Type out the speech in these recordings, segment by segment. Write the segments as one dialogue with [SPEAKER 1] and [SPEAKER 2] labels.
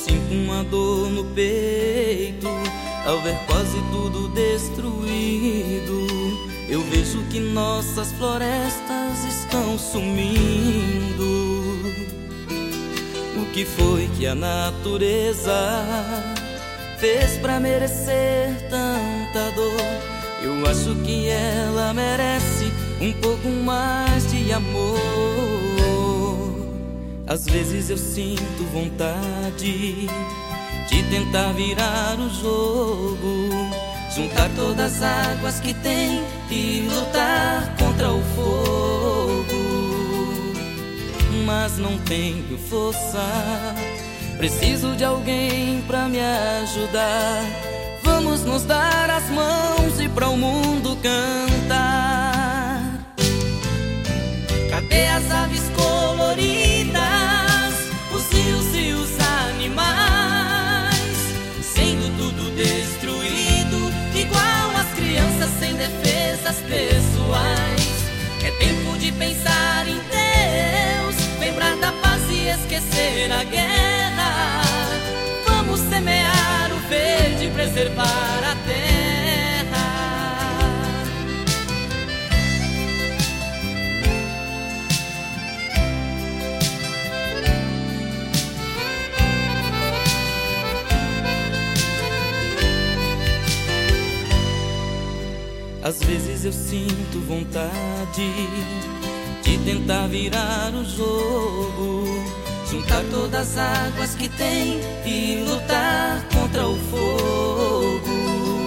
[SPEAKER 1] sinto uma dor no peito ao ver quase tudo destruído. Eu vejo que nossas florestas estão sumindo. O que foi que a natureza fez pra merecer tanta dor? Eu acho que ela merece um pouco mais de amor. Às vezes eu sinto vontade de tentar virar o jogo, juntar todas as águas que tem e lutar contra o fogo. Mas não tenho força, preciso de alguém pra me ajudar. Vamos nos dar as mãos e para o mundo cantar. Cadê as aves coloridas, os rios e os animais, sendo tudo destruído, igual as crianças sem defesas pessoais? É tempo de pensar em Deus, lembrar da paz e esquecer a guerra. Vamos semear o verde, preservar a terra. Às vezes eu sinto vontade de tentar virar o jogo, juntar todas as águas que tem e lutar contra o fogo.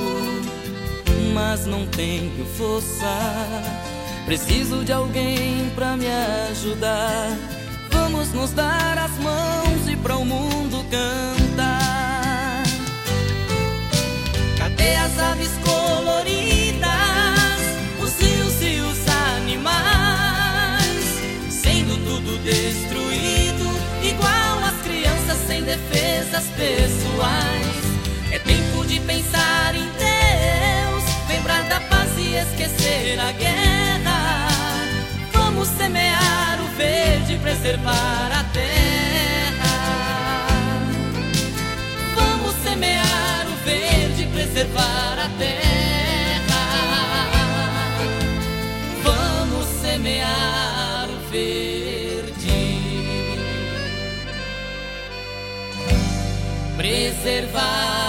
[SPEAKER 1] Mas não tenho força, preciso de alguém pra me ajudar. Vamos nos dar as mãos e para o mundo cantar. Cadê as aves coloridas, os rios e os animais, sendo tudo destruído, igual as crianças sem defesas pessoais? É tempo de pensar em Deus, lembrar da paz e esquecer a guerra. Vamos semear o verde, preservar a terra. Vamos semear o verde, preservar a terra. Vamos semear o verde, preservar